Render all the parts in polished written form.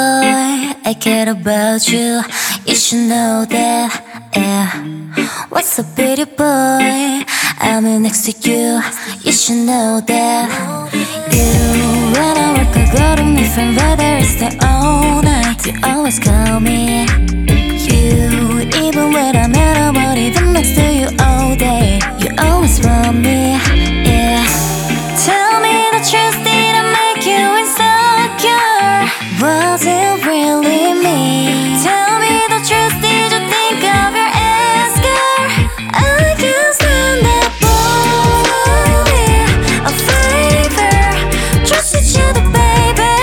boy, I care about you. You should know that, yeah. What's up, pretty boy? I'm next to you. You should know that. You, when I work, I go to me from whether it's the all night. You always call me. You, even when I'm at a world, even next to you all day. You always want me, yeah. Tell me the truth, did I make you insecure? Was it really me? Tell me the truth, did you think of your ex-girl? I guess I'm that boy, a favor. Trust each other, baby.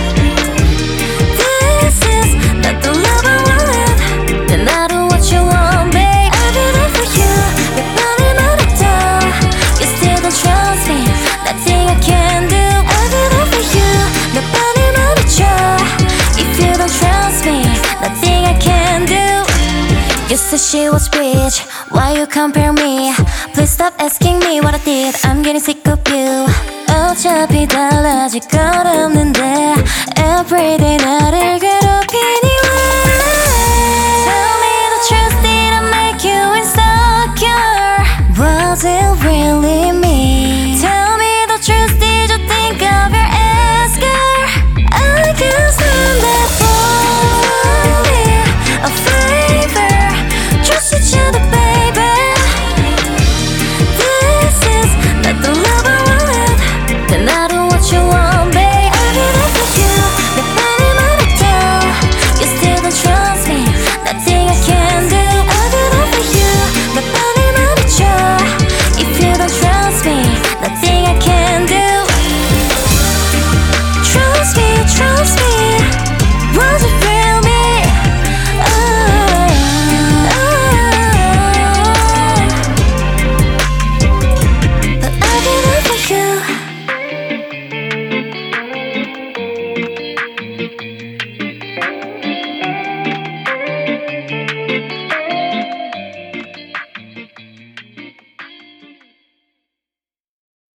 This is not the love I wanted, then I do what you want, babe. I do that for you, but none of the time. You still don't trust me, nothing I can do. I do that for you, nobody wanna try. If you don't trust me, nothing I can do. You said she was rich, why you compare me? Please stop asking me what I did, I'm getting sick of you. 어차피 달라질 것 없는데 Everyday 나를